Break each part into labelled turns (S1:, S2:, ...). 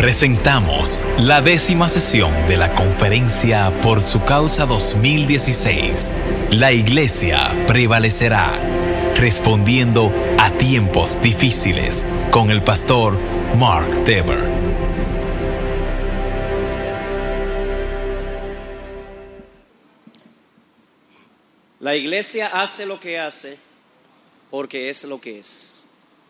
S1: Presentamos la 10ª sesión de la Conferencia Por Su Causa 2016. La Iglesia prevalecerá, respondiendo a tiempos difíciles, con el pastor Mark Dever.
S2: La Iglesia hace lo que hace porque es lo que es.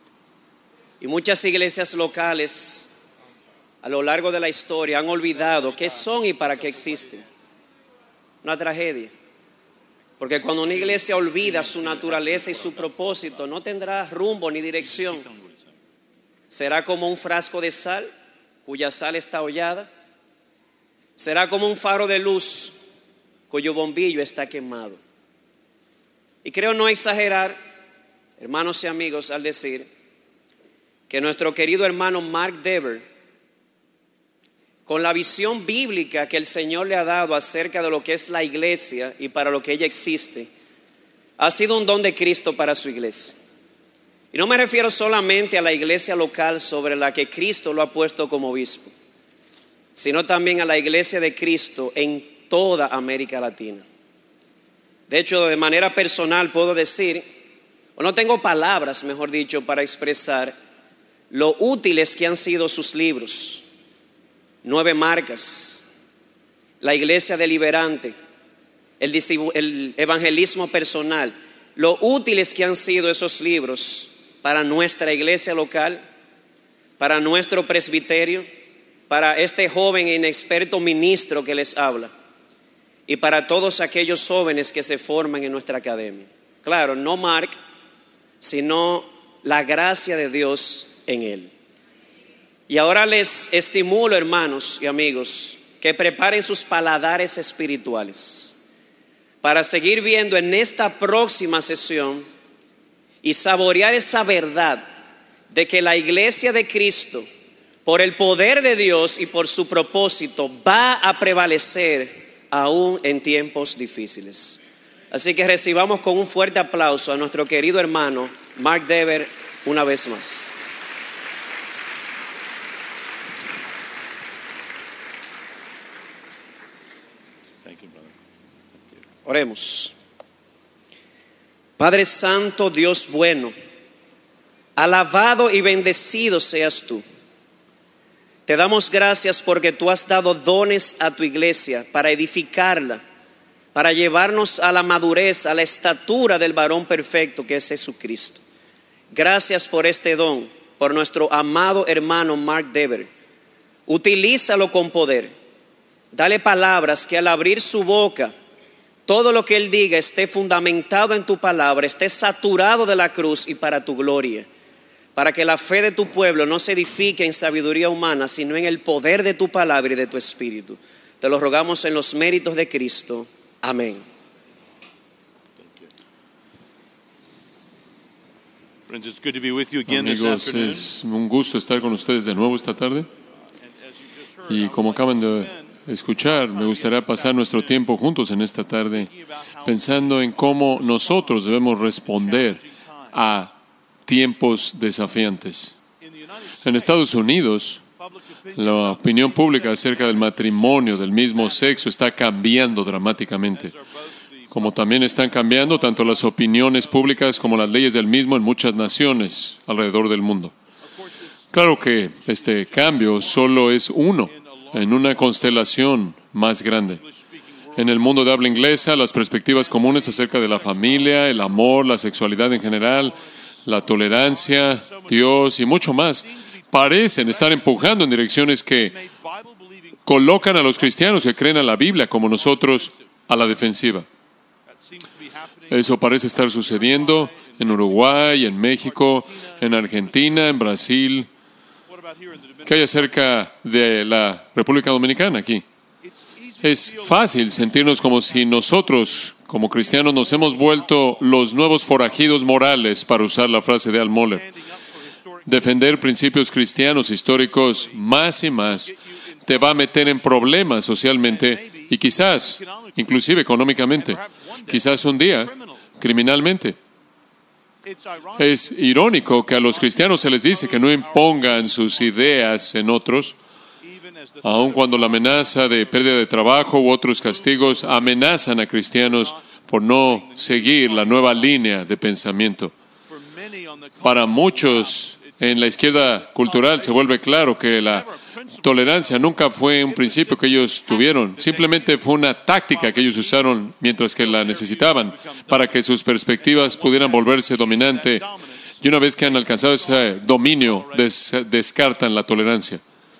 S2: Y muchas iglesias locales a lo largo de la historia han olvidado qué son y para qué existen. Una tragedia. Porque cuando una iglesia olvida su naturaleza y su propósito, no tendrá rumbo ni dirección. Será como un frasco de sal cuya sal está hollada. Será como un faro de luz cuyo bombillo está quemado. Y creo no exagerar, hermanos y amigos, al decir que nuestro querido hermano Mark Dever, con la visión bíblica que el Señor le ha dado acerca de lo que es la iglesia y para lo que ella existe, ha sido un don de Cristo para su iglesia. Y no me refiero solamente a la iglesia local sobre la que Cristo lo ha puesto como obispo, sino también a la iglesia de Cristo en toda América Latina. De hecho, de manera personal puedo decir, o no tengo palabras, mejor dicho, para expresar lo útiles que han sido sus libros. 9 marcas, la iglesia deliberante, el evangelismo personal, lo útiles que han sido esos libros para nuestra iglesia local, para nuestro presbiterio, para este joven e inexperto ministro que les habla y para todos aquellos jóvenes que se forman en nuestra academia. Claro, no Mark, sino la gracia de Dios en él. Y ahora les estimulo, hermanos y amigos, que preparen sus paladares espirituales para seguir viendo en esta próxima sesión y saborear esa verdad de que la iglesia de Cristo, por el poder de Dios y por su propósito, va a prevalecer aún en tiempos difíciles. Así que recibamos con un fuerte aplauso a nuestro querido hermano Mark Dever una vez más. Oremos. Padre Santo, Dios bueno, alabado y bendecido seas tú. Te damos gracias porque tú has dado dones a tu iglesia para edificarla, para llevarnos a la madurez, a la estatura del varón perfecto que es Jesucristo. Gracias por este don, por nuestro amado hermano Mark Dever. Utilízalo con poder. Dale palabras que al abrir su boca, todo lo que él diga esté fundamentado en tu palabra, esté saturado de la cruz y para tu gloria. Para que la fe de tu pueblo no se edifique en sabiduría humana, sino en el poder de tu palabra y de tu espíritu. Te lo rogamos en los méritos de Cristo. Amén.
S3: Amigos, es un gusto estar con ustedes de nuevo esta tarde. Y como acaban de escuchar, me gustaría pasar nuestro tiempo juntos en esta tarde pensando en cómo nosotros debemos responder a tiempos desafiantes. En Estados Unidos, la opinión pública acerca del matrimonio del mismo sexo está cambiando dramáticamente, como también están cambiando tanto las opiniones públicas como las leyes del mismo en muchas naciones alrededor del mundo. Claro que este cambio solo es uno en una constelación más grande. En el mundo de habla inglesa, las perspectivas comunes acerca de la familia, el amor, la sexualidad en general, la tolerancia, Dios y mucho más, parecen estar empujando en direcciones que colocan a los cristianos que creen a la Biblia como nosotros a la defensiva. Eso parece estar sucediendo en Uruguay, en México, en Argentina, en Brasil. ¿Qué hay acerca de la República Dominicana aquí? Es fácil sentirnos como si nosotros, como cristianos, nos hemos vuelto los nuevos forajidos morales, para usar la frase de Al Mohler. Defender principios cristianos históricos más y más te va a meter en problemas socialmente y quizás, inclusive económicamente, quizás un día, criminalmente. Es irónico que a los cristianos se les dice que no impongan sus ideas en otros, Aun cuando la amenaza de pérdida de trabajo u otros castigos amenazan a cristianos por no seguir la nueva línea de pensamiento. Para muchos en la izquierda cultural se vuelve claro que la tolerancia nunca fue un principio que ellos tuvieron. Simplemente fue una táctica que ellos usaron mientras que la necesitaban para que sus perspectivas pudieran volverse dominante. Y una vez que han alcanzado ese dominio, descartan la tolerancia.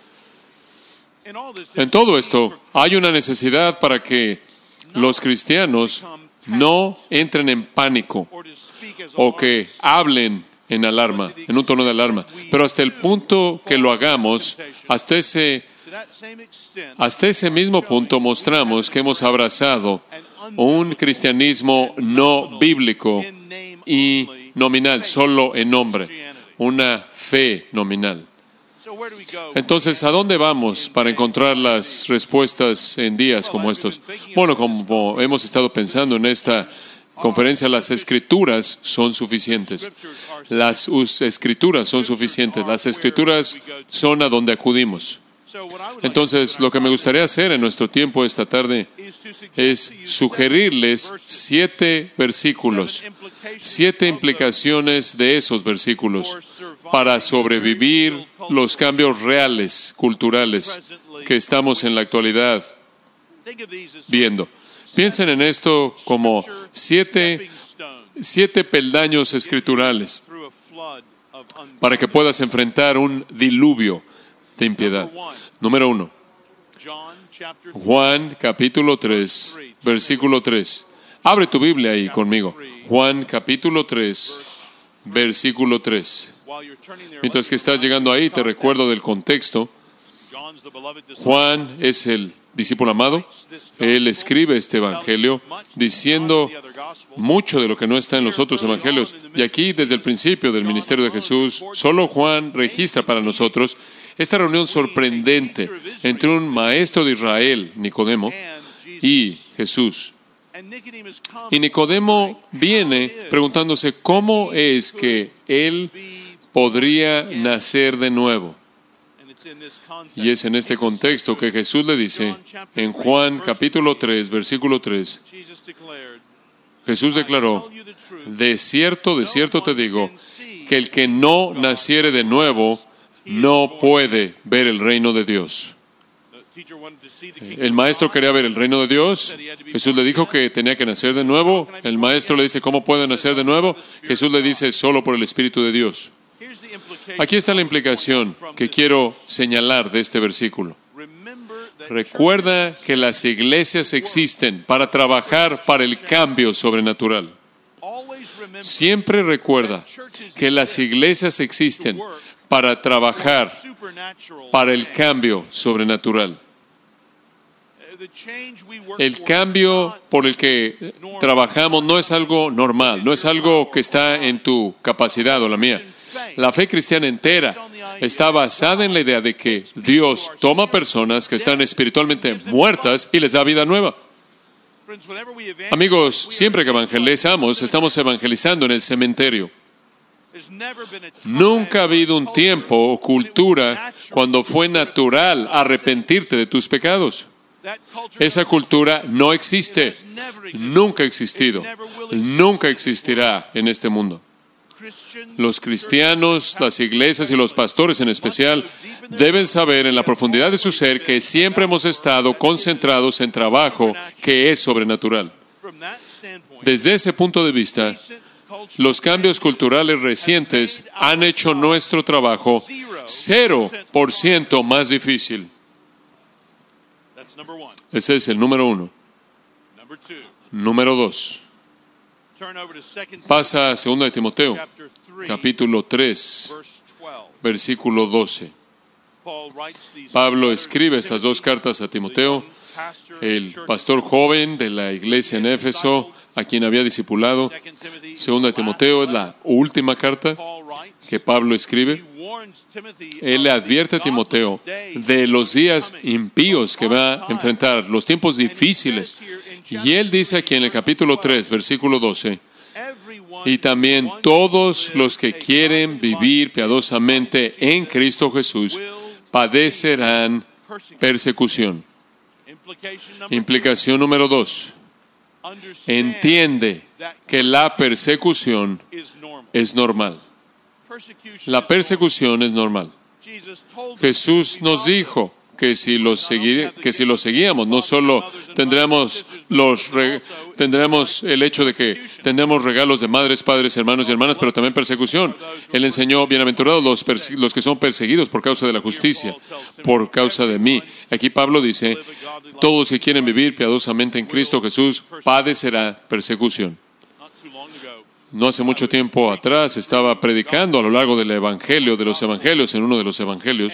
S3: En todo esto, hay una necesidad para que los cristianos no entren en pánico o que hablen en alarma, en un tono de alarma. Pero hasta el punto que lo hagamos, hasta ese mismo punto mostramos que hemos abrazado un cristianismo no bíblico y nominal, solo en nombre, una fe nominal. Entonces, ¿a dónde vamos para encontrar las respuestas en días como estos? Bueno, como hemos estado pensando en esta conferencia, las Escrituras son suficientes. Las Escrituras son suficientes. Las Escrituras son a donde acudimos. Entonces, lo que me gustaría hacer en nuestro tiempo esta tarde es sugerirles 7 versículos, 7 implicaciones de esos versículos para sobrevivir los cambios reales, culturales, que estamos en la actualidad viendo. Piensen en esto como 7 peldaños escriturales para que puedas enfrentar un diluvio de impiedad. Número 1. Juan capítulo 3, versículo 3. Abre tu Biblia ahí conmigo. Juan capítulo 3, versículo 3. Mientras que estás llegando ahí, te recuerdo del contexto. Juan es el discípulo amado. Él escribe este evangelio diciendo mucho de lo que no está en los otros evangelios. Y aquí, desde el principio del ministerio de Jesús, solo Juan registra para nosotros esta reunión sorprendente entre un maestro de Israel, Nicodemo, y Jesús. Y Nicodemo viene preguntándose cómo es que él podría nacer de nuevo. Y es en este contexto que Jesús le dice, en Juan capítulo 3, versículo 3, Jesús declaró, de cierto te digo, que el que no naciere de nuevo no puede ver el reino de Dios. El maestro quería ver el reino de Dios. Jesús le dijo que tenía que nacer de nuevo. El maestro le dice, ¿cómo puede nacer de nuevo? Jesús le dice, solo por el Espíritu de Dios. Aquí está la implicación que quiero señalar de este versículo. Recuerda que las iglesias existen para trabajar para el cambio sobrenatural. Siempre recuerda que las iglesias existen para trabajar para el cambio sobrenatural. El cambio por el que trabajamos no es algo normal, no es algo que está en tu capacidad o la mía. La fe cristiana entera está basada en la idea de que Dios toma personas que están espiritualmente muertas y les da vida nueva. Amigos, siempre que evangelizamos, estamos evangelizando en el cementerio. Nunca ha habido un tiempo o cultura cuando fue natural arrepentirte de tus pecados. Esa cultura no existe, nunca ha existido, nunca existirá en este mundo. Los cristianos, las iglesias y los pastores en especial deben saber en la profundidad de su ser que siempre hemos estado concentrados en trabajo que es sobrenatural. Desde ese punto de vista, los cambios culturales recientes han hecho nuestro trabajo 0% más difícil. Ese es el número 1. Número 2. Pasa a 2 de Timoteo, capítulo 3, versículo 12. Pablo escribe estas 2 cartas a Timoteo, el pastor joven de la iglesia en Éfeso, a quien había discipulado. 2 de Timoteo es la última carta que Pablo escribe. Él le advierte a Timoteo de los días impíos que va a enfrentar, los tiempos difíciles. Y él dice aquí en el capítulo 3, versículo 12, y también todos los que quieren vivir piadosamente en Cristo Jesús padecerán persecución. Implicación número 2. Entiende que la persecución es normal. La persecución es normal. Jesús nos dijo que si lo seguíamos, no solo tendremos el hecho de que tendremos regalos de madres, padres, hermanos y hermanas, pero también persecución. Él enseñó, bienaventurados los que son perseguidos por causa de la justicia, por causa de mí. Aquí Pablo dice, todos los que quieren vivir piadosamente en Cristo Jesús padecerá persecución. No hace mucho tiempo atrás estaba predicando a lo largo del Evangelio, de los Evangelios, en uno de los Evangelios,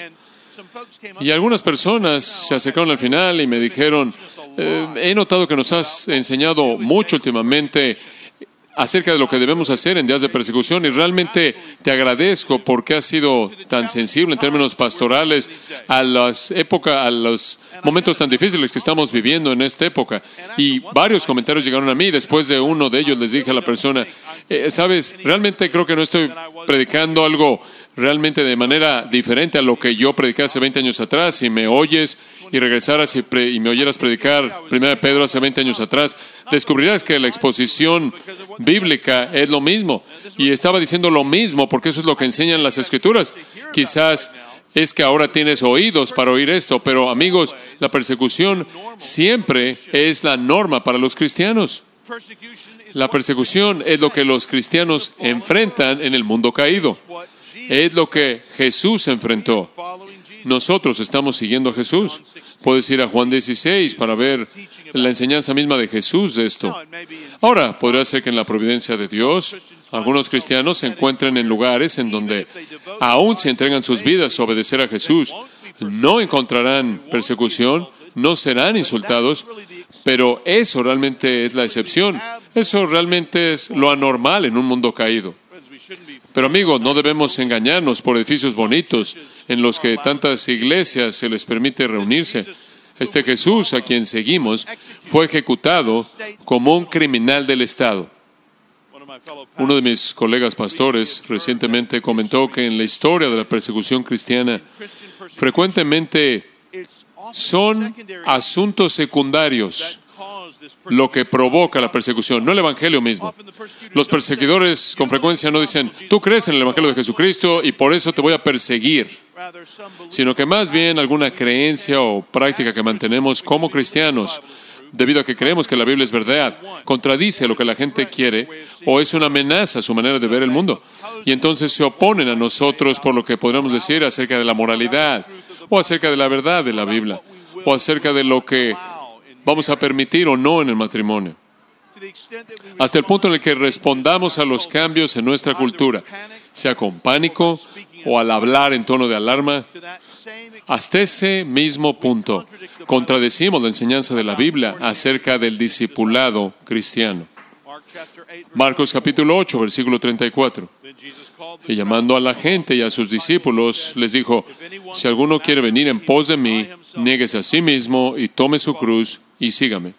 S3: y algunas personas se acercaron al final y me dijeron, he notado que nos has enseñado mucho últimamente acerca de lo que debemos hacer en días de persecución y realmente te agradezco porque has sido tan sensible en términos pastorales a los momentos tan difíciles que estamos viviendo en esta época. Y varios comentarios llegaron a mí. Después de uno de ellos les dije a la persona, sabes, realmente creo que no estoy predicando algo realmente de manera diferente a lo que yo prediqué hace 20 años atrás. Si me oyes y regresaras y me oyeras predicar 1 Pedro hace 20 años atrás, descubrirás que la exposición bíblica es lo mismo. Y estaba diciendo lo mismo porque eso es lo que enseñan las Escrituras. Quizás es que ahora tienes oídos para oír esto, pero amigos, la persecución siempre es la norma para los cristianos. La persecución es lo que los cristianos enfrentan en el mundo caído. Es lo que Jesús enfrentó. Nosotros estamos siguiendo a Jesús. Puedes ir a Juan 16 para ver la enseñanza misma de Jesús de esto. Ahora, podría ser que en la providencia de Dios, algunos cristianos se encuentren en lugares en donde, aún si entregan sus vidas a obedecer a Jesús, no encontrarán persecución, no serán insultados, pero eso realmente es la excepción. Eso realmente es lo anormal en un mundo caído. Pero amigos, no debemos engañarnos por edificios bonitos en los que tantas iglesias se les permite reunirse. Este Jesús a quien seguimos fue ejecutado como un criminal del Estado. Uno de mis colegas pastores recientemente comentó que en la historia de la persecución cristiana frecuentemente son asuntos secundarios lo que provoca la persecución, no el Evangelio mismo. Los perseguidores con frecuencia no dicen, tú crees en el Evangelio de Jesucristo y por eso te voy a perseguir, sino que más bien alguna creencia o práctica que mantenemos como cristianos, debido a que creemos que la Biblia es verdad, contradice lo que la gente quiere o es una amenaza a su manera de ver el mundo. Y entonces se oponen a nosotros por lo que podríamos decir acerca de la moralidad o acerca de la verdad de la Biblia o acerca de lo que vamos a permitir o no en el matrimonio. Hasta el punto en el que respondamos a los cambios en nuestra cultura, sea con pánico o al hablar en tono de alarma, hasta ese mismo punto contradecimos la enseñanza de la Biblia acerca del discipulado cristiano. Marcos capítulo 8, versículo 34. Y llamando a la gente y a sus discípulos, les dijo, si alguno quiere venir en pos de mí, niéguese a sí mismo y tome su cruz y sígame.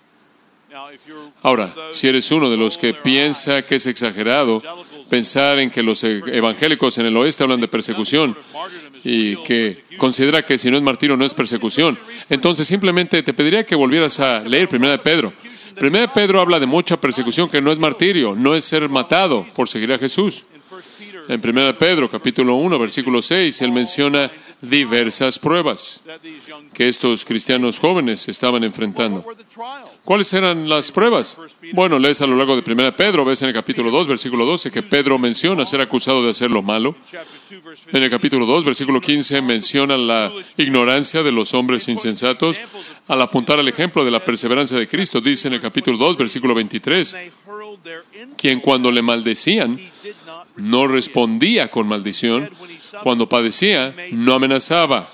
S3: Ahora, si eres uno de los que piensa que es exagerado pensar en que los evangélicos en el oeste hablan de persecución y que considera que si no es martirio no es persecución, entonces simplemente te pediría que volvieras a leer 1 Pedro. 1 Pedro habla de mucha persecución que no es martirio, no es ser matado por seguir a Jesús. En 1 Pedro, capítulo 1, versículo 6, él menciona diversas pruebas que estos cristianos jóvenes estaban enfrentando. ¿Cuáles eran las pruebas? Bueno, lees a lo largo de 1 Pedro, ves en el capítulo 2, versículo 12, que Pedro menciona ser acusado de hacer lo malo. En el capítulo 2, versículo 15, menciona la ignorancia de los hombres insensatos al apuntar al ejemplo de la perseverancia de Cristo. Dice en el capítulo 2, versículo 23, quien cuando le maldecían, no respondía con maldición. Cuando padecía, no amenazaba.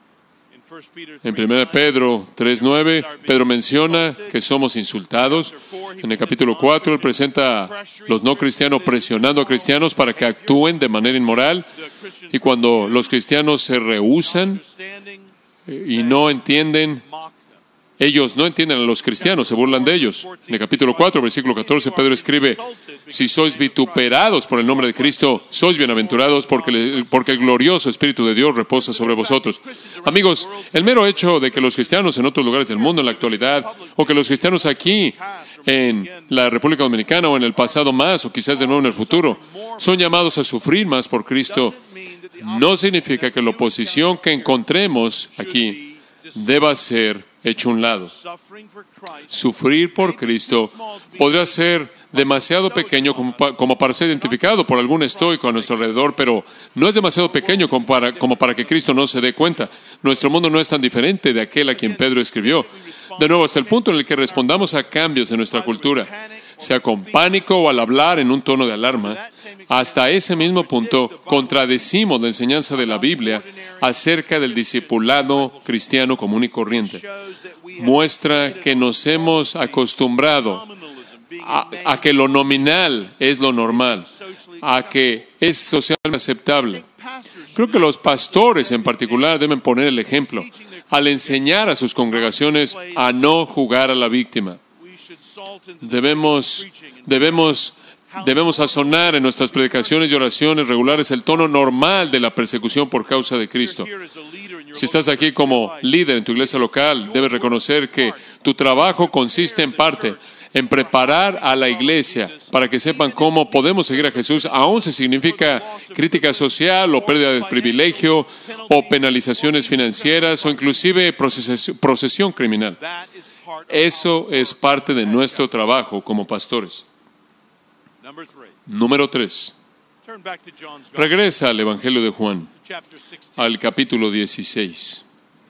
S3: En 1 Pedro 3:9, Pedro menciona que somos insultados. En el capítulo 4, él presenta a los no cristianos presionando a cristianos para que actúen de manera inmoral. Y cuando los cristianos se rehúsan y no entienden, ellos no entienden a los cristianos, se burlan de ellos. En el capítulo 4, versículo 14, Pedro escribe: si sois vituperados por el nombre de Cristo, sois bienaventurados porque el glorioso Espíritu de Dios reposa sobre vosotros. Amigos, el mero hecho de que los cristianos en otros lugares del mundo en la actualidad, o que los cristianos aquí en la República Dominicana o en el pasado más, o quizás de nuevo en el futuro, son llamados a sufrir más por Cristo, no significa que la oposición que encontremos aquí deba ser hecho a un lado. Sufrir por Cristo podría ser demasiado pequeño como para ser identificado por algún estoico a nuestro alrededor, pero no es demasiado pequeño como para que Cristo no se dé cuenta. Nuestro mundo no es tan diferente de aquel a quien Pedro escribió. De nuevo, hasta el punto en el que respondamos a cambios de nuestra cultura, sea con pánico o al hablar en un tono de alarma, hasta ese mismo punto contradecimos la enseñanza de la Biblia acerca del discipulado cristiano común y corriente. Muestra que nos hemos acostumbrado a que lo nominal es lo normal, a que es socialmente aceptable. Creo que los pastores en particular deben poner el ejemplo al enseñar a sus congregaciones a no jugar a la víctima. Debemos sazonar en nuestras predicaciones y oraciones regulares el tono normal de la persecución por causa de Cristo. Si estás aquí como líder en tu iglesia local, debes reconocer que tu trabajo consiste en parte en preparar a la iglesia para que sepan cómo podemos seguir a Jesús, aun si significa crítica social o pérdida de privilegio o penalizaciones financieras o inclusive procesión criminal. Eso es parte de nuestro trabajo como pastores. Número 3. Regresa al Evangelio de Juan, al capítulo 16.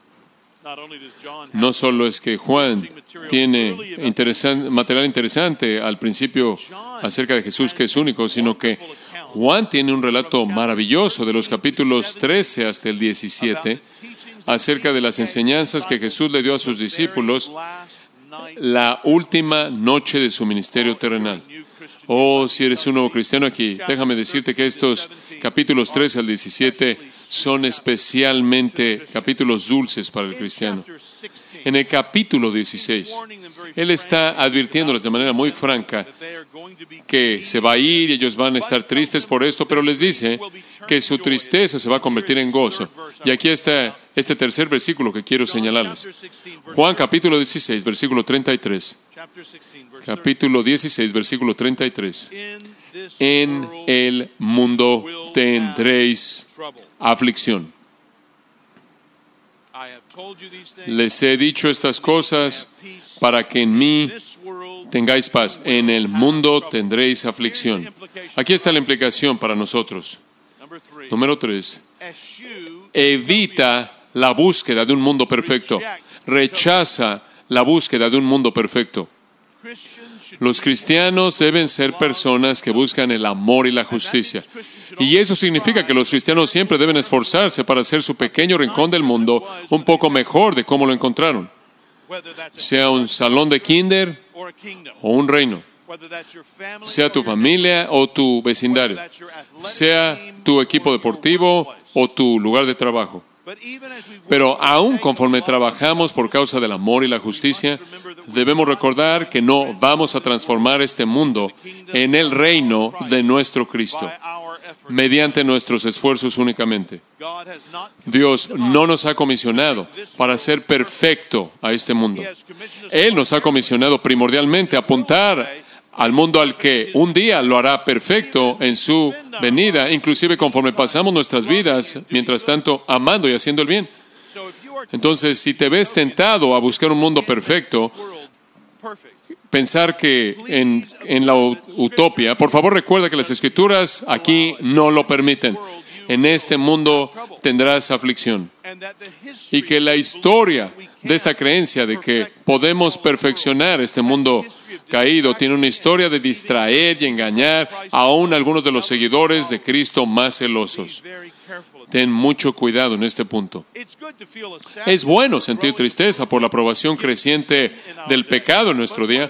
S3: No solo es que Juan tiene material interesante al principio acerca de Jesús, que es único, sino que Juan tiene un relato maravilloso de los capítulos 13 hasta el 17 acerca de las enseñanzas que Jesús le dio a sus discípulos la última noche de su ministerio terrenal. Oh, si eres un nuevo cristiano aquí, déjame decirte que estos capítulos 13 al 17 son especialmente capítulos dulces para el cristiano. En el capítulo 16, Él está advirtiéndoles de manera muy franca que se va a ir y ellos van a estar tristes por esto, pero les dice que su tristeza se va a convertir en gozo. Y aquí está este tercer versículo que quiero señalarles. Juan capítulo 16, versículo 33. Capítulo 16, versículo 33. En el mundo tendréis aflicción. Les he dicho estas cosas para que en mí tengáis paz. En el mundo tendréis aflicción. Aquí está la implicación para nosotros. Número 3. Evita la búsqueda de un mundo perfecto. Rechaza la búsqueda de un mundo perfecto. Los cristianos deben ser personas que buscan el amor y la justicia. Y eso significa que los cristianos siempre deben esforzarse para hacer su pequeño rincón del mundo un poco mejor de cómo lo encontraron. Sea un salón de kinder o un reino. Sea tu familia o tu vecindario. Sea tu equipo deportivo o tu lugar de trabajo. Pero aún conforme trabajamos por causa del amor y la justicia, debemos recordar que no vamos a transformar este mundo en el reino de nuestro Cristo, mediante nuestros esfuerzos únicamente. Dios no nos ha comisionado para hacer perfecto a este mundo. Él nos ha comisionado primordialmente a apuntar al mundo al que un día lo hará perfecto en su venida, inclusive conforme pasamos nuestras vidas, mientras tanto, amando y haciendo el bien. Entonces, si te ves tentado a buscar un mundo perfecto, pensar que en la utopía, por favor recuerda que las Escrituras aquí no lo permiten. En este mundo tendrás aflicción. Y que la historia de esta creencia de que podemos perfeccionar este mundo caído tiene una historia de distraer y engañar aún a algunos de los seguidores de Cristo más celosos. Ten mucho cuidado en este punto. Es bueno sentir tristeza por la aprobación creciente del pecado en nuestro día,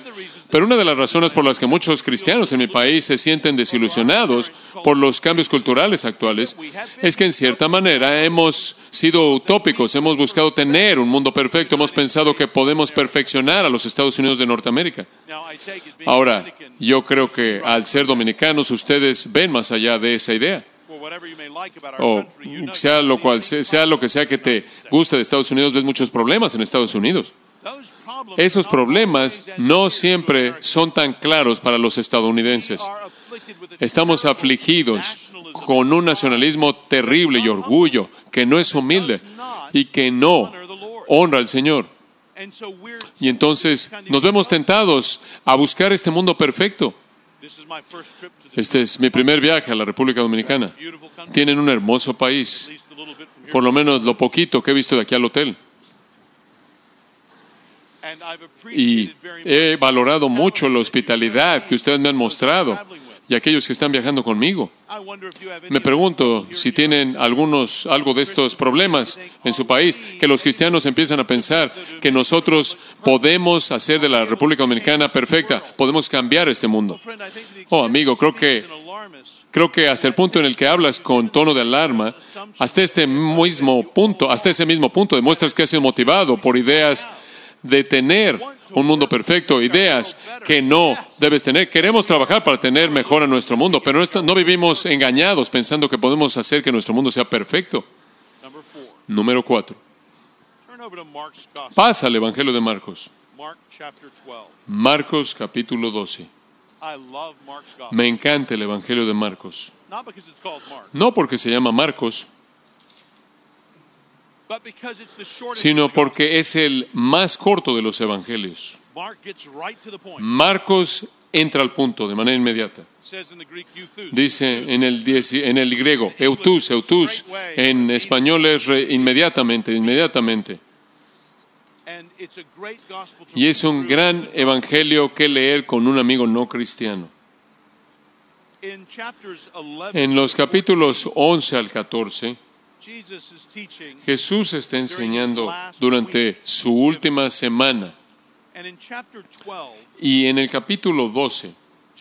S3: Pero una de las razones por las que muchos cristianos en mi país se sienten desilusionados por los cambios culturales actuales es que en cierta manera hemos sido utópicos, hemos buscado tener un mundo perfecto, hemos pensado que podemos perfeccionar a los Estados Unidos de Norteamérica. Ahora, yo creo que al ser dominicanos ustedes ven más allá de esa idea. O sea lo que sea que te guste de Estados Unidos, ves muchos problemas en Estados Unidos. Esos problemas no siempre son tan claros para los estadounidenses. Estamos afligidos con un nacionalismo terrible y orgullo que no es humilde y que no honra al Señor. Y entonces nos vemos tentados a buscar este mundo perfecto. Este es mi primer viaje a la República Dominicana. Tienen un hermoso país, por lo menos lo poquito que he visto de aquí al hotel. Y he valorado mucho la hospitalidad que ustedes me han mostrado y aquellos que están viajando conmigo. Me pregunto si tienen algo de estos problemas en su país, que los cristianos empiezan a pensar que nosotros podemos hacer de la República Dominicana perfecta, podemos cambiar este mundo. Oh, amigo, creo que hasta el punto en el que hablas con tono de alarma, hasta ese mismo punto demuestras que has sido motivado por ideas de tener un mundo perfecto, ideas que no debes tener. Queremos trabajar para tener mejor a nuestro mundo, pero no vivimos engañados pensando que podemos hacer que nuestro mundo sea perfecto. Número 4. Pasa al Evangelio de Marcos. Marcos capítulo 12. Me encanta el Evangelio de Marcos. No porque se llama Marcos, sino porque es el más corto de los evangelios. Marcos entra al punto de manera inmediata. Dice en el griego, eutus, en español es inmediatamente. Y es un gran evangelio que leer con un amigo no cristiano. En los capítulos 11 al 14, Jesús está enseñando durante su última semana. Y en el capítulo 12,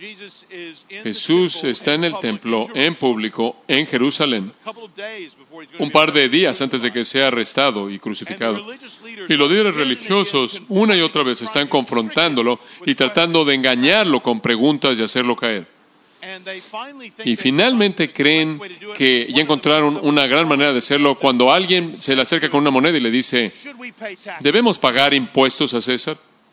S3: Jesús está en el templo, en público, en Jerusalén, un par de días antes de que sea arrestado y crucificado. Y los líderes religiosos una y otra vez están confrontándolo y tratando de engañarlo con preguntas y hacerlo caer. Y finalmente creen que ya encontraron una gran manera de hacerlo cuando alguien se le acerca con una moneda y le dice, ¿debemos pagar impuestos a César?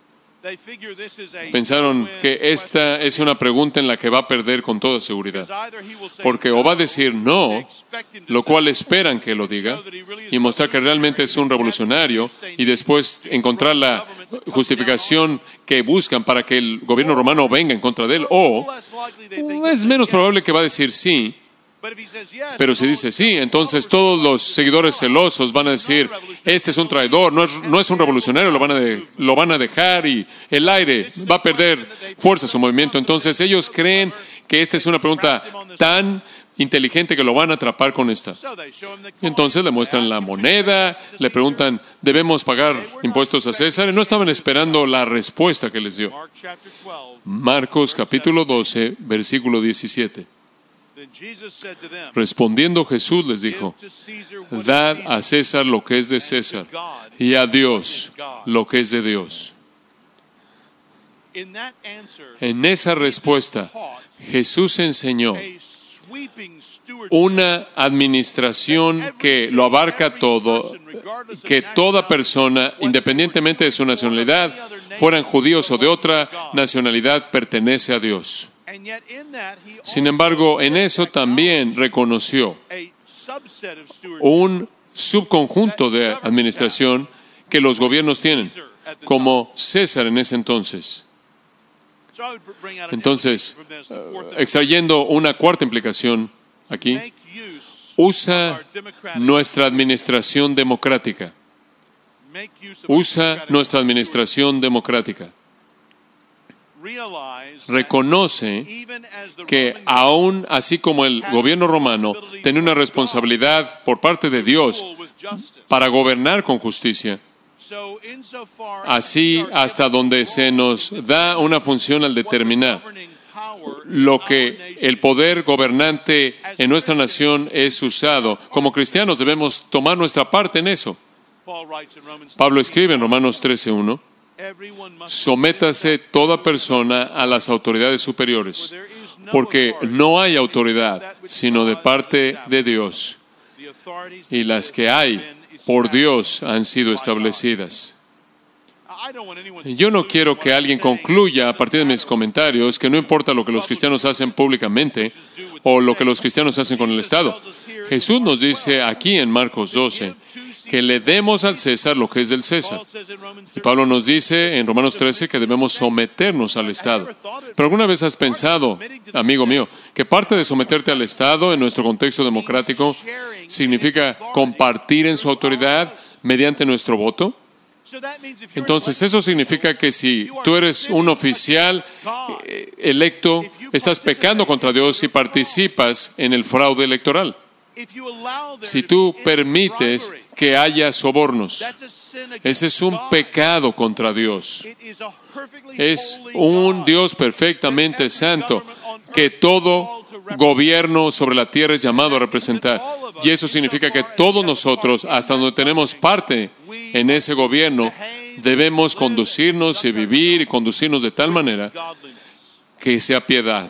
S3: Pensaron que esta es una pregunta en la que va a perder con toda seguridad, porque o va a decir no, lo cual esperan que lo diga, y mostrar que realmente es un revolucionario, y después encontrar la justificación que buscan para que el gobierno romano venga en contra de él, o es menos probable que va a decir sí. Pero si dice sí, entonces todos los seguidores celosos van a decir, este es un traidor, no es un revolucionario, lo van a dejar y el aire va a perder fuerza su movimiento. Entonces ellos creen que esta es una pregunta tan inteligente que lo van a atrapar con esta. Entonces le muestran la moneda, le preguntan, ¿debemos pagar impuestos a César? Y no estaban esperando la respuesta que les dio. Marcos capítulo 12, versículo 17. Respondiendo Jesús les dijo, dad a César lo que es de César y a Dios lo que es de Dios. En esa respuesta, Jesús enseñó una administración que lo abarca todo, que toda persona, independientemente de su nacionalidad, fueran judíos o de otra nacionalidad, pertenece a Dios. Sin embargo, en eso también reconoció un subconjunto de administración que los gobiernos tienen, como César en ese entonces. Entonces, extrayendo una cuarta implicación aquí, usa nuestra administración democrática. Usa nuestra administración democrática. Reconoce que aún así como el gobierno romano tenía una responsabilidad por parte de Dios para gobernar con justicia, Así, hasta donde se nos da una función al determinar lo que el poder gobernante en nuestra nación es usado, como cristianos debemos tomar nuestra parte en eso. Pablo escribe en Romanos 13:1, sométase toda persona a las autoridades superiores, porque no hay autoridad sino de parte de Dios, y las que hay por Dios han sido establecidas. Yo no quiero que alguien concluya a partir de mis comentarios que no importa lo que los cristianos hacen públicamente o lo que los cristianos hacen con el Estado. Jesús nos dice aquí en Marcos 12 que le demos al César lo que es del César. Y Pablo nos dice en Romanos 13 que debemos someternos al Estado. ¿Pero alguna vez has pensado, amigo mío, que parte de someterte al Estado en nuestro contexto democrático significa compartir en su autoridad mediante nuestro voto? Entonces, eso significa que si tú eres un oficial electo, estás pecando contra Dios y participas en el fraude electoral. Si tú permites que haya sobornos, ese es un pecado contra Dios. Es un Dios perfectamente santo que todo gobierno sobre la tierra es llamado a representar. Y eso significa que todos nosotros, hasta donde tenemos parte en ese gobierno, debemos conducirnos y vivir y conducirnos de tal manera que sea piedad.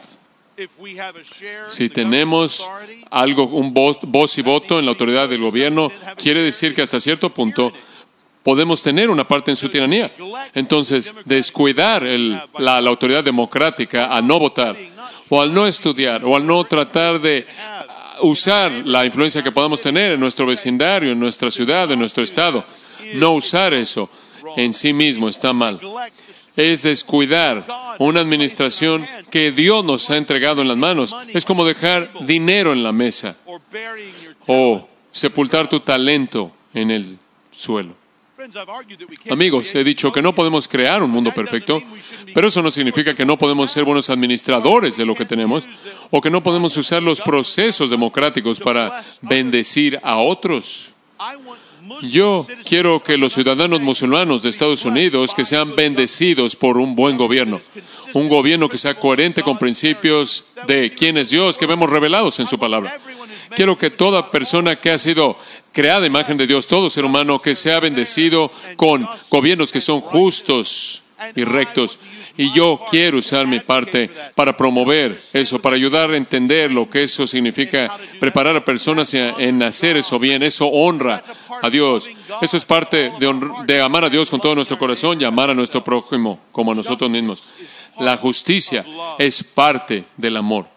S3: Si tenemos algo, un voz y voto en la autoridad del gobierno, quiere decir que hasta cierto punto podemos tener una parte en su tiranía. Entonces, descuidar la autoridad democrática al no votar, o al no estudiar, o al no tratar de usar la influencia que podamos tener en nuestro vecindario, en nuestra ciudad, en nuestro estado, no usar eso en sí mismo está mal. Es descuidar una administración que Dios nos ha entregado en las manos. Es como dejar dinero en la mesa o sepultar tu talento en el suelo. Amigos, he dicho que no podemos crear un mundo perfecto, pero eso no significa que no podemos ser buenos administradores de lo que tenemos o que no podemos usar los procesos democráticos para bendecir a otros. Yo quiero que los ciudadanos musulmanes de Estados Unidos que sean bendecidos por un buen gobierno, un gobierno que sea coherente con principios de quién es Dios que vemos revelados en su palabra. Quiero que toda persona que ha sido creada a imagen de Dios, todo ser humano que sea bendecido con gobiernos que son justos y rectos. Y yo quiero usar mi parte para promover eso, para ayudar a entender lo que eso significa, preparar a personas en hacer eso bien. Eso honra a Dios. Eso es parte de amar a Dios con todo nuestro corazón y amar a nuestro prójimo como a nosotros mismos. La justicia es parte del amor.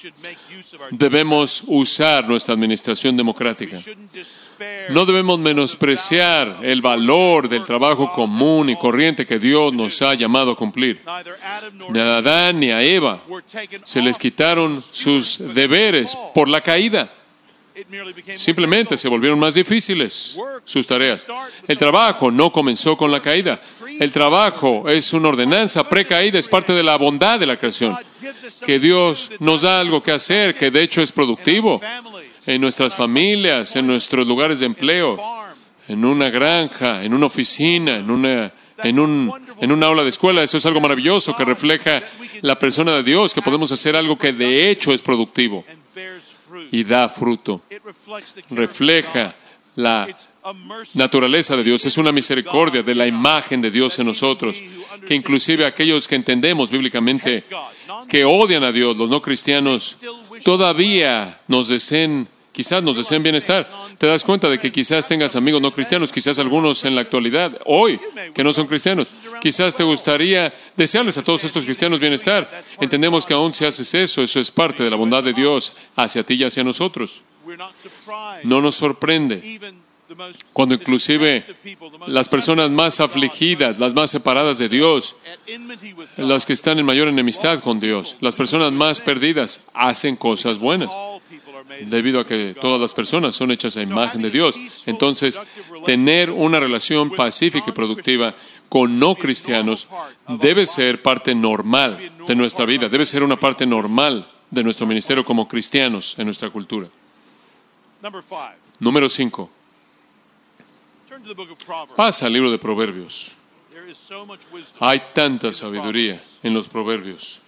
S3: Debemos usar nuestra administración democrática. No debemos menospreciar el valor del trabajo común y corriente que Dios nos ha llamado a cumplir. Ni a Adán ni a Eva se les quitaron sus deberes por la caída. Simplemente se volvieron más difíciles sus tareas. El trabajo no comenzó con la caída. El trabajo es una ordenanza precaída, es parte de la bondad de la creación. Que Dios nos da algo que hacer, que de hecho es productivo en nuestras familias, en nuestros lugares de empleo, en una granja, en una oficina, en un aula de escuela. Eso es algo maravilloso que refleja la persona de Dios, que podemos hacer algo que de hecho es productivo y da fruto. Refleja la naturaleza de Dios, es una misericordia de la imagen de Dios en nosotros, que inclusive aquellos que entendemos bíblicamente que odian a Dios, los no cristianos, todavía quizás nos deseen bienestar. Te das cuenta de que quizás tengas amigos no cristianos, quizás algunos en la actualidad, hoy, que no son cristianos. Quizás te gustaría desearles a todos estos cristianos bienestar. Entendemos que aún si haces eso es parte de la bondad de Dios hacia ti y hacia nosotros. No nos sorprende cuando inclusive las personas más afligidas, las más separadas de Dios, las que están en mayor enemistad con Dios, las personas más perdidas, hacen cosas buenas, debido a que todas las personas son hechas a imagen de Dios. Entonces, tener una relación pacífica y productiva con no cristianos debe ser parte normal de nuestra vida, debe ser una parte normal de nuestro ministerio como cristianos en nuestra cultura. Número 5. Pasa al libro de Proverbios. Hay tanta sabiduría en los Proverbios.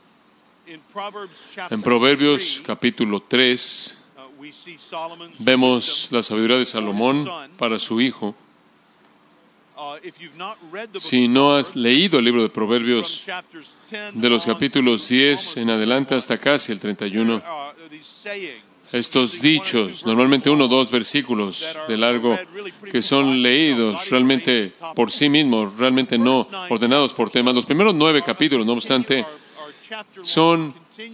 S3: En Proverbios capítulo 3 vemos la sabiduría de Salomón para su hijo. Si no has leído el libro de Proverbios, de los capítulos 10 en adelante hasta casi el 31, estos dichos, normalmente 1 o 2 versículos de largo, que son leídos realmente por sí mismos, realmente no ordenados por temas. Los primeros 9 capítulos, no obstante, son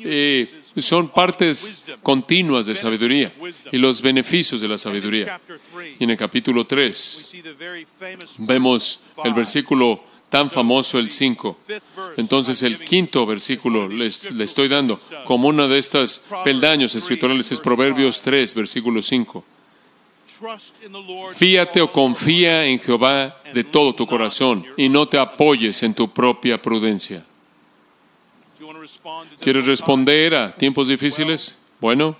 S3: partes continuas de sabiduría y los beneficios de la sabiduría. Y en el capítulo 3 vemos el versículo tan famoso, el 5. Entonces el quinto versículo le estoy dando como uno de estos peldaños escriturales, es Proverbios 3, versículo 5. Fíate o confía en Jehová de todo tu corazón y no te apoyes en tu propia prudencia. ¿Quieres responder a tiempos difíciles? Bueno,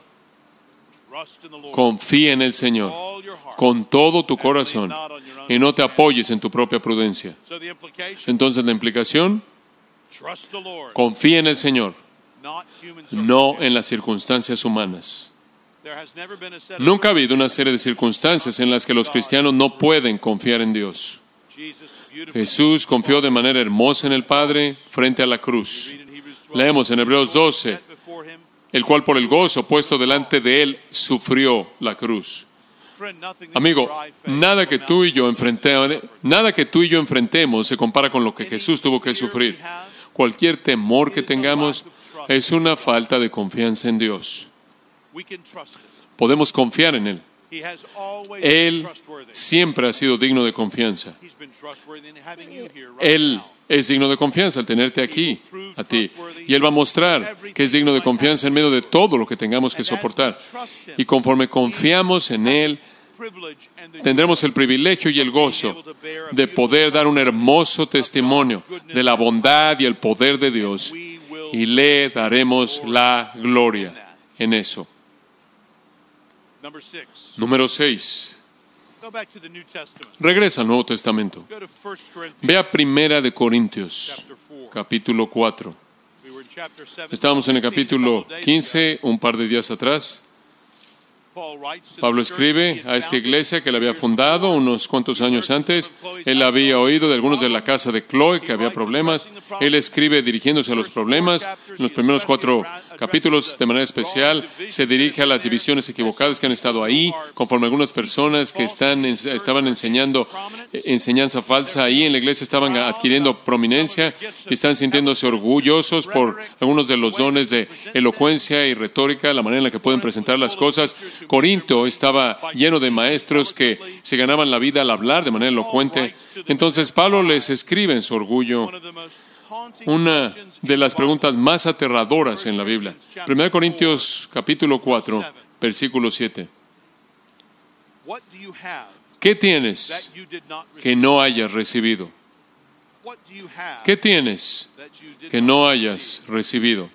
S3: confía en el Señor con todo tu corazón y no te apoyes en tu propia prudencia. Entonces la implicación, confía en el Señor, no en las circunstancias humanas. Nunca ha habido una serie de circunstancias en las que los cristianos no pueden confiar en Dios. Jesús confió de manera hermosa en el Padre frente a la cruz. Leemos en Hebreos 12, el cual por el gozo puesto delante de él sufrió la cruz. Amigo, nada que tú y yo enfrentemos se compara con lo que Jesús tuvo que sufrir. Cualquier temor que tengamos es una falta de confianza en Dios. Podemos confiar en Él. Él siempre ha sido digno de confianza. Él es digno de confianza al tenerte aquí, a ti. Y Él va a mostrar que es digno de confianza en medio de todo lo que tengamos que soportar. Y conforme confiamos en Él, tendremos el privilegio y el gozo de poder dar un hermoso testimonio de la bondad y el poder de Dios. Y le daremos la gloria en eso. Número 6. Regresa al Nuevo Testamento. Ve a Primera de Corintios, capítulo 4. Estábamos en el capítulo 15, un par de días atrás. Pablo escribe a esta iglesia que él había fundado unos cuantos años antes. Él había oído de algunos de la casa de Chloe que había problemas. Él escribe dirigiéndose a los problemas. En los primeros 4 capítulos, de manera especial, se dirige a las divisiones equivocadas que han estado ahí, conforme algunas personas que estaban enseñando enseñanza falsa ahí en la iglesia estaban adquiriendo prominencia y están sintiéndose orgullosos por algunos de los dones de elocuencia y retórica, la manera en la que pueden presentar las cosas. Corinto estaba lleno de maestros que se ganaban la vida al hablar de manera elocuente. Entonces Pablo les escribe en su orgullo una de las preguntas más aterradoras en la Biblia. 1 Corintios capítulo 4, versículo 7. ¿Qué tienes que no hayas recibido? ¿Qué tienes que no hayas recibido?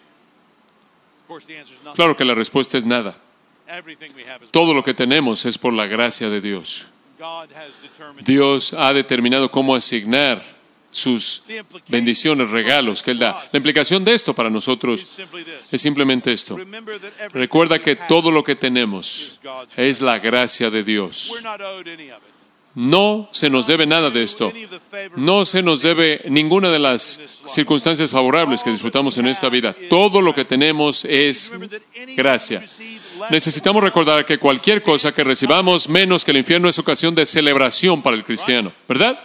S3: Claro que la respuesta es nada. Todo lo que tenemos es por la gracia de Dios. Dios ha determinado cómo asignar sus bendiciones, regalos que Él da. La implicación de esto para nosotros es simplemente esto. Recuerda que todo lo que tenemos es la gracia de Dios. No se nos debe nada de esto. No se nos debe ninguna de las circunstancias favorables que disfrutamos en esta vida. Todo lo que tenemos es gracia. Necesitamos recordar que cualquier cosa que recibamos menos que el infierno es ocasión de celebración para el cristiano, ¿verdad?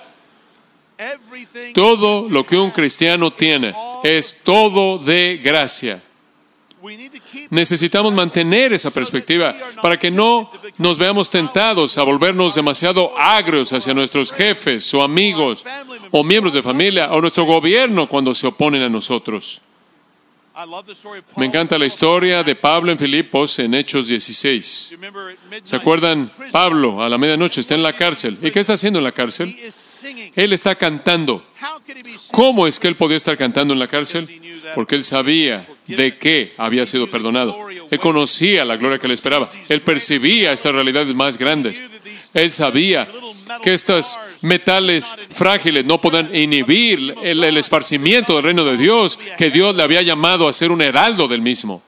S3: Todo lo que un cristiano tiene es todo de gracia. Necesitamos mantener esa perspectiva para que no nos veamos tentados a volvernos demasiado agrios hacia nuestros jefes o amigos o miembros de familia o nuestro gobierno cuando se oponen a nosotros. Me encanta la historia de Pablo en Filipos en Hechos 16. ¿Se acuerdan? Pablo a la medianoche está en la cárcel. ¿Y qué está haciendo en la cárcel? Él está cantando. ¿Cómo es que él podía estar cantando en la cárcel? Porque él sabía de qué había sido perdonado. Él conocía la gloria que le esperaba. Él percibía estas realidades más grandes. Él sabía que estos metales frágiles no podían inhibir el esparcimiento del reino de Dios, que Dios le había llamado a ser un heraldo del mismo.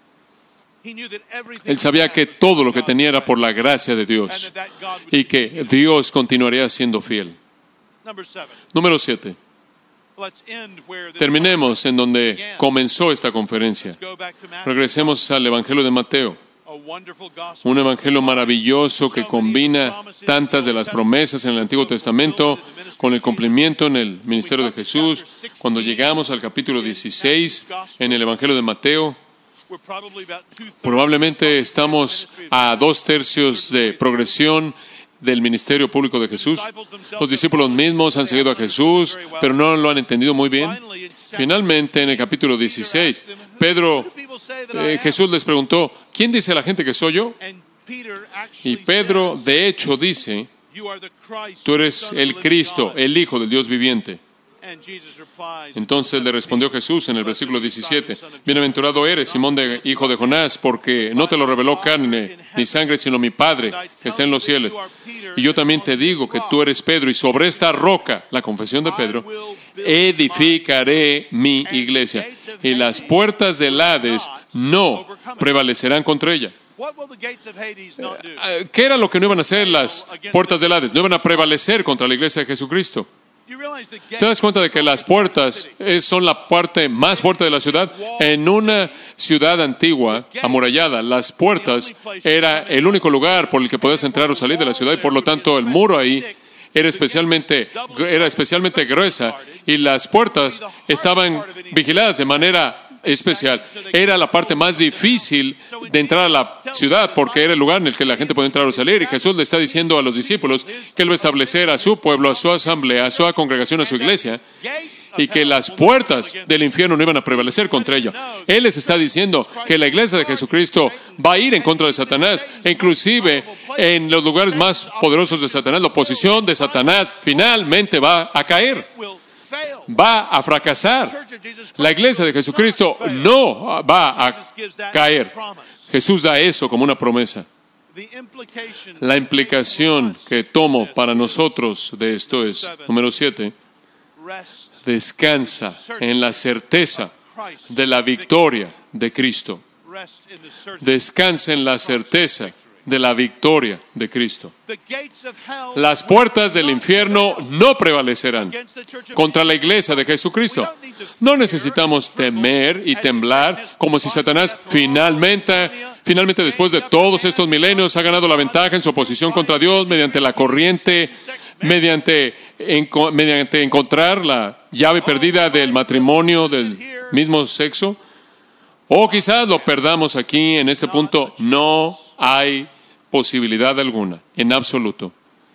S3: Él sabía que todo lo que tenía era por la gracia de Dios y que Dios continuaría siendo fiel. Número 7. Terminemos en donde comenzó esta conferencia. Regresemos al Evangelio de Mateo. Un evangelio maravilloso que combina tantas de las promesas en el Antiguo Testamento con el cumplimiento en el ministerio de Jesús. Cuando llegamos al capítulo 16 en el Evangelio de Mateo, probablemente estamos a 2/3 de progresión del ministerio público de Jesús. Los discípulos mismos han seguido a Jesús, pero no lo han entendido muy bien. Finalmente, en el capítulo 16, Jesús les preguntó, ¿quién dice la gente que soy yo? Y Pedro, de hecho, dice, tú eres el Cristo, el Hijo del Dios viviente. Entonces le respondió Jesús en el versículo 17, bienaventurado eres, Simón, hijo de Jonás, porque no te lo reveló carne ni sangre, sino mi Padre que está en los cielos. Y yo también te digo que tú eres Pedro, y sobre esta roca, la confesión de Pedro, edificaré mi iglesia, y las puertas del Hades no prevalecerán contra ella. ¿Qué era lo que no iban a hacer las puertas del Hades? No iban a prevalecer contra la iglesia de Jesucristo. ¿Te das cuenta de que las puertas son la parte más fuerte de la ciudad? En una ciudad antigua, amurallada, las puertas era el único lugar por el que podías entrar o salir de la ciudad, y por lo tanto el muro ahí era especialmente gruesa, y las puertas estaban vigiladas de manera especial. Era la parte más difícil de entrar a la ciudad, porque era el lugar en el que la gente podía entrar o salir. Y Jesús le está diciendo a los discípulos que Él va a establecer a su pueblo, a su asamblea, a su congregación, a su iglesia, y que las puertas del infierno no iban a prevalecer contra ella. Él les está diciendo que la iglesia de Jesucristo va a ir en contra de Satanás, e inclusive en los lugares más poderosos de Satanás, la oposición de Satanás finalmente va a caer, va a fracasar. La iglesia de Jesucristo no va a caer. Jesús da eso como una promesa. La implicación que tomo para nosotros de esto es, número 7, descansa en la certeza de la victoria de Cristo. Descansa en la certeza de la victoria de Cristo. Las puertas del infierno no prevalecerán contra la iglesia de Jesucristo. No necesitamos temer y temblar como si Satanás finalmente después de todos estos milenios ha ganado la ventaja en su oposición contra Dios mediante la corriente, mediante encontrar la llave perdida del matrimonio del mismo sexo. O quizás lo perdamos aquí en este punto. No hay posibilidad alguna, en absoluto.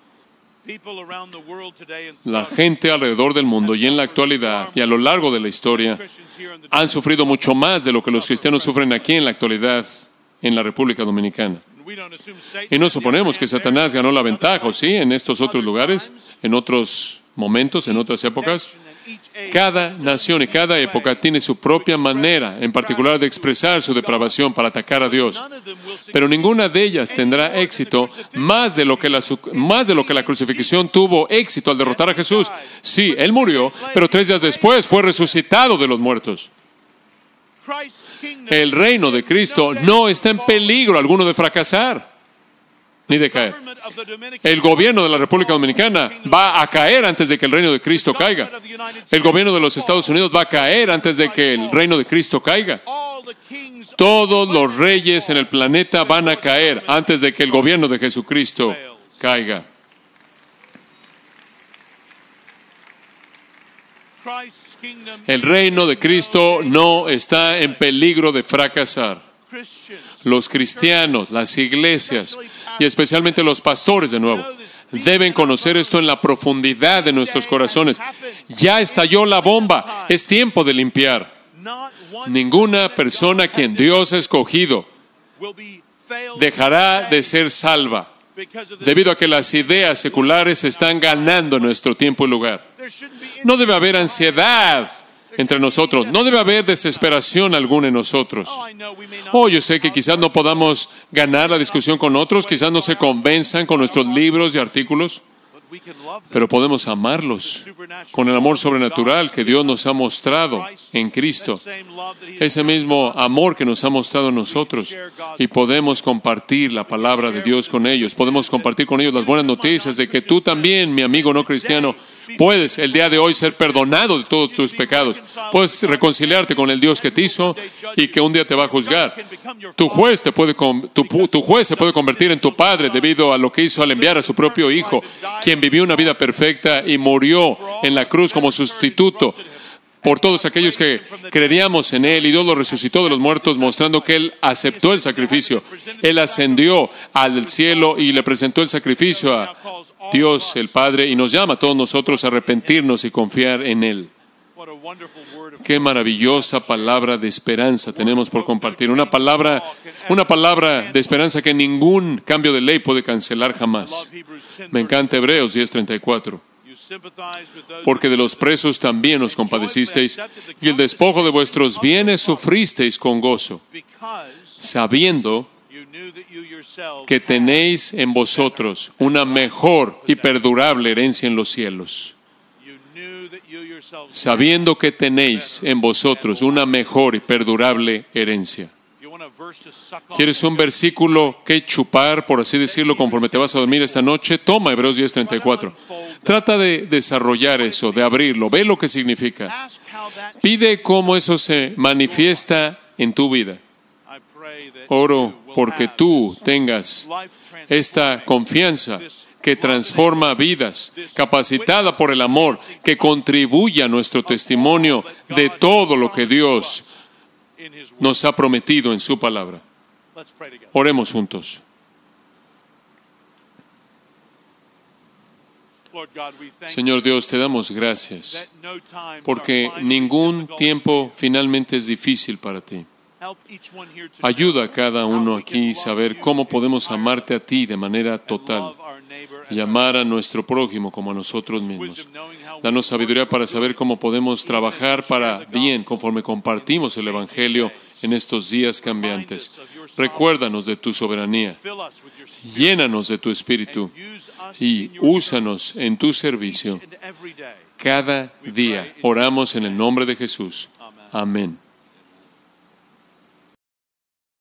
S3: La gente alrededor del mundo y en la actualidad y a lo largo de la historia han sufrido mucho más de lo que los cristianos sufren aquí en la actualidad en la República Dominicana. Y no suponemos que Satanás ganó la ventaja, ¿o sí? En estos otros lugares, en otros momentos, en otras épocas. Cada nación y cada época tiene su propia manera, en particular, de expresar su depravación para atacar a Dios. Pero ninguna de ellas tendrá éxito más de lo que la crucifixión tuvo éxito al derrotar a Jesús. Sí, Él murió, pero 3 días después fue resucitado de los muertos. El reino de Cristo no está en peligro alguno de fracasar ni de caer. El gobierno de la República Dominicana va a caer antes de que el reino de Cristo caiga. El gobierno de los Estados Unidos va a caer antes de que el reino de Cristo caiga. Todos los reyes en el planeta van a caer antes de que el gobierno de Jesucristo caiga. El reino de Cristo no está en peligro de fracasar. Los cristianos, las iglesias y especialmente los pastores, de nuevo, deben conocer esto en la profundidad de nuestros corazones. Ya estalló la bomba, es tiempo de limpiar. Ninguna persona a quien Dios ha escogido dejará de ser salva debido a que las ideas seculares están ganando nuestro tiempo y lugar. No debe haber ansiedad entre nosotros. No debe haber desesperación alguna en nosotros. Yo sé que quizás no podamos ganar la discusión con otros, quizás no se convenzan con nuestros libros y artículos, pero podemos amarlos con el amor sobrenatural que Dios nos ha mostrado en Cristo. Ese mismo amor que nos ha mostrado en nosotros. Y podemos compartir la palabra de Dios con ellos. Podemos compartir con ellos las buenas noticias de que tú también, mi amigo no cristiano, puedes el día de hoy ser perdonado de todos tus pecados. Puedes reconciliarte con el Dios que te hizo y que un día te va a juzgar. Tu juez se puede convertir en tu padre debido a lo que hizo al enviar a su propio Hijo, quien vivió una vida perfecta y murió en la cruz como sustituto por todos aquellos que creeríamos en Él, y Dios lo resucitó de los muertos, mostrando que Él aceptó el sacrificio. Él ascendió al cielo y le presentó el sacrificio a Dios el Padre, y nos llama a todos nosotros a arrepentirnos y confiar en Él. Qué maravillosa palabra de esperanza tenemos por compartir. Una palabra de esperanza que ningún cambio de ley puede cancelar jamás. Me encanta Hebreos 10:34. Porque de los presos también os compadecisteis, y el despojo de vuestros bienes sufristeis con gozo, sabiendo que tenéis en vosotros una mejor y perdurable herencia en los cielos. Sabiendo que tenéis en vosotros una mejor y perdurable herencia. ¿Quieres un versículo que chupar, por así decirlo, conforme te vas a dormir esta noche? Toma Hebreos 10:34. Trata de desarrollar eso, de abrirlo. Ve lo que significa. Pide cómo eso se manifiesta en tu vida. Oro porque tú tengas esta confianza que transforma vidas, capacitada por el amor, que contribuye a nuestro testimonio de todo lo que Dios nos ha prometido en su palabra. Oremos juntos. Señor Dios, te damos gracias porque ningún tiempo finalmente es difícil para ti. Ayuda a cada uno aquí a saber cómo podemos amarte a ti de manera total y amar a nuestro prójimo como a nosotros mismos. Danos sabiduría para saber cómo podemos trabajar para bien conforme compartimos el Evangelio en estos días cambiantes. Recuérdanos de tu soberanía, llénanos de tu Espíritu y úsanos en tu servicio cada día. Oramos en el nombre de Jesús. Amén.